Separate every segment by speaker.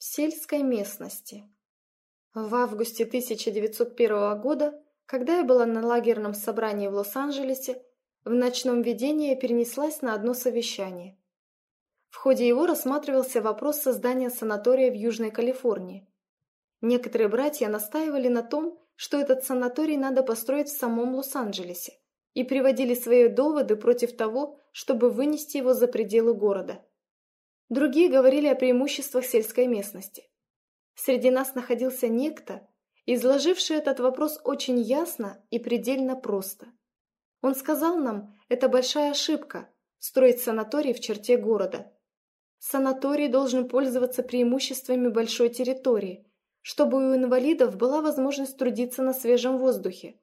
Speaker 1: в сельской местности. В августе 1901 года, когда я была на лагерном собрании в Лос-Анджелесе, в ночном видении я перенеслась на одно совещание. В ходе его рассматривался вопрос создания санатория в Южной Калифорнии. Некоторые братья настаивали на том, что этот санаторий надо построить в самом Лос-Анджелесе, и приводили свои доводы против того, чтобы вынести его за пределы города. Другие говорили о преимуществах сельской местности. Среди нас находился некто, изложивший этот вопрос очень ясно и предельно просто. Он сказал нам, это большая ошибка – строить санаторий в черте города. Санаторий должен пользоваться преимуществами большой территории, чтобы у инвалидов была возможность трудиться на свежем воздухе.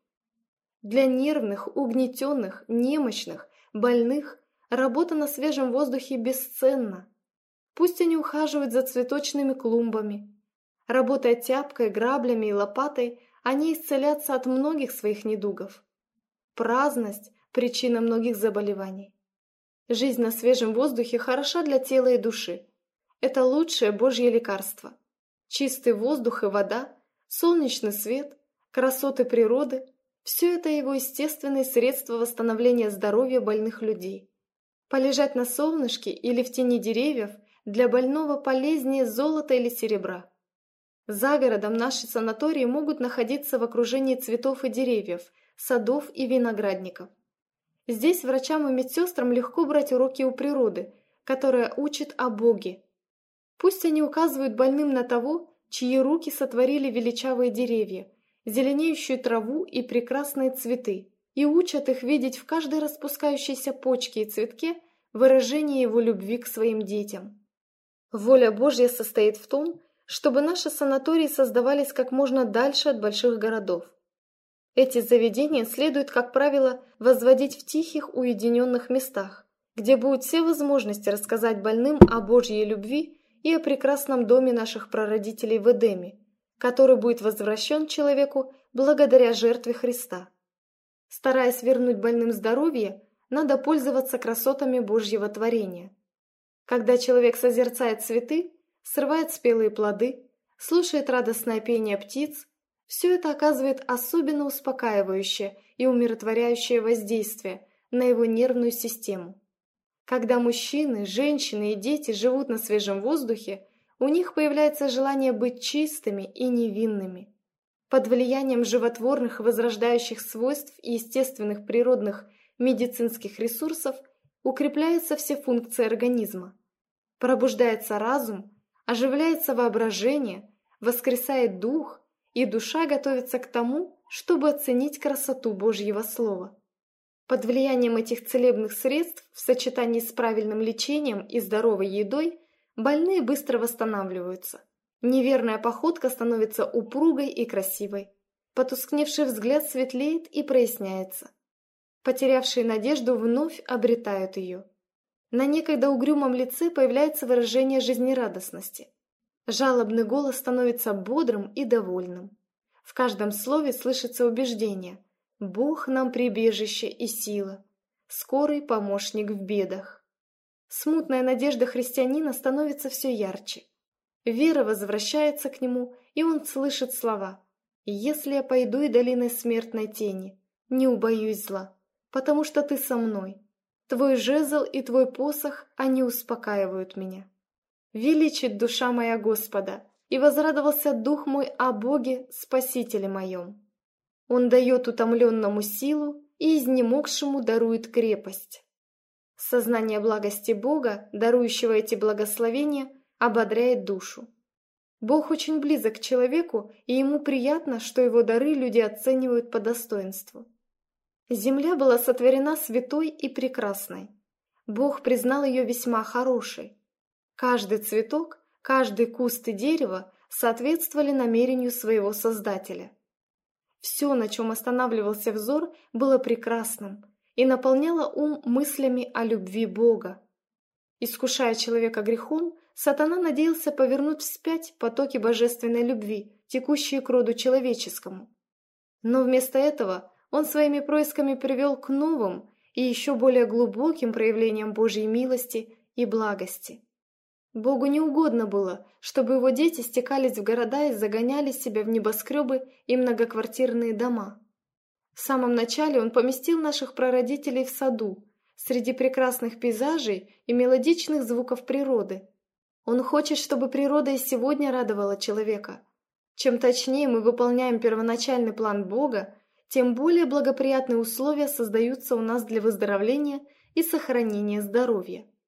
Speaker 1: Для нервных, угнетенных, немощных, больных работа на свежем воздухе бесценна. Пусть они ухаживают за цветочными клумбами. Работая тяпкой, граблями и лопатой, они исцелятся от многих своих недугов. Праздность – причина многих заболеваний. Жизнь на свежем воздухе хороша для тела и души. Это лучшее Божье лекарство. Чистый воздух и вода, солнечный свет, красоты природы – все это его естественные средства восстановления здоровья больных людей. Полежать на солнышке или в тени деревьев для больного полезнее золота или серебра. За городом наши санатории могут находиться в окружении цветов и деревьев, садов и виноградников. Здесь врачам и медсестрам легко брать уроки у природы, которая учит о Боге. Пусть они указывают больным на того, чьи руки сотворили величавые деревья, зеленеющую траву и прекрасные цветы, и учат их видеть в каждой распускающейся почке и цветке выражение его любви к своим детям. Воля Божья состоит в том, чтобы наши санатории создавались как можно дальше от больших городов. Эти заведения следует, как правило, возводить в тихих, уединенных местах, где будут все возможности рассказать больным о Божьей любви и о прекрасном доме наших прародителей в Эдеме, который будет возвращен человеку благодаря жертве Христа. Стараясь вернуть больным здоровье, надо пользоваться красотами Божьего творения. Когда человек созерцает цветы, срывает спелые плоды, слушает радостное пение птиц, все это оказывает особенно успокаивающее и умиротворяющее воздействие на его нервную систему. Когда мужчины, женщины и дети живут на свежем воздухе, у них появляется желание быть чистыми и невинными. Под влиянием животворных и возрождающих свойств и естественных природных медицинских ресурсов укрепляются все функции организма. Пробуждается разум, оживляется воображение, воскресает дух, и душа готовится к тому, чтобы оценить красоту Божьего Слова. Под влиянием этих целебных средств в сочетании с правильным лечением и здоровой едой больные быстро восстанавливаются. Неверная походка становится упругой и красивой. Потускневший взгляд светлеет и проясняется. Потерявшие надежду вновь обретают ее. На некогда угрюмом лице появляется выражение жизнерадостности. Жалобный голос становится бодрым и довольным. В каждом слове слышится убеждение: «Бог нам прибежище и сила, скорый помощник в бедах». Смутная надежда христианина становится все ярче. Вера возвращается к нему, и он слышит слова: «Если я пойду и долиной смертной тени, не убоюсь зла, потому что ты со мной. Твой жезл и твой посох, они успокаивают меня». Величит душа моя Господа, и возрадовался дух мой о Боге, Спасителе моем. Он дает утомленному силу и изнемогшему дарует крепость. Сознание благости Бога, дарующего эти благословения, ободряет душу. Бог очень близок к человеку, и ему приятно, что его дары люди оценивают по достоинству. Земля была сотворена святой и прекрасной. Бог признал ее весьма хорошей. Каждый цветок, каждый куст и дерево соответствовали намерению своего Создателя. Все, на чем останавливался взор, было прекрасным и наполняло ум мыслями о любви Бога. Искушая человека грехом, сатана надеялся повернуть вспять потоки божественной любви, текущие к роду человеческому. Но вместо этого он своими происками привел к новым и еще более глубоким проявлениям Божьей милости и благости. Богу не угодно было, чтобы его дети стекались в города и загоняли себя в небоскребы и многоквартирные дома. В самом начале он поместил наших прародителей в саду, среди прекрасных пейзажей и мелодичных звуков природы. Он хочет, чтобы природа и сегодня радовала человека. Чем точнее мы выполняем первоначальный план Бога, тем более благоприятные условия создаются у нас для выздоровления и сохранения здоровья.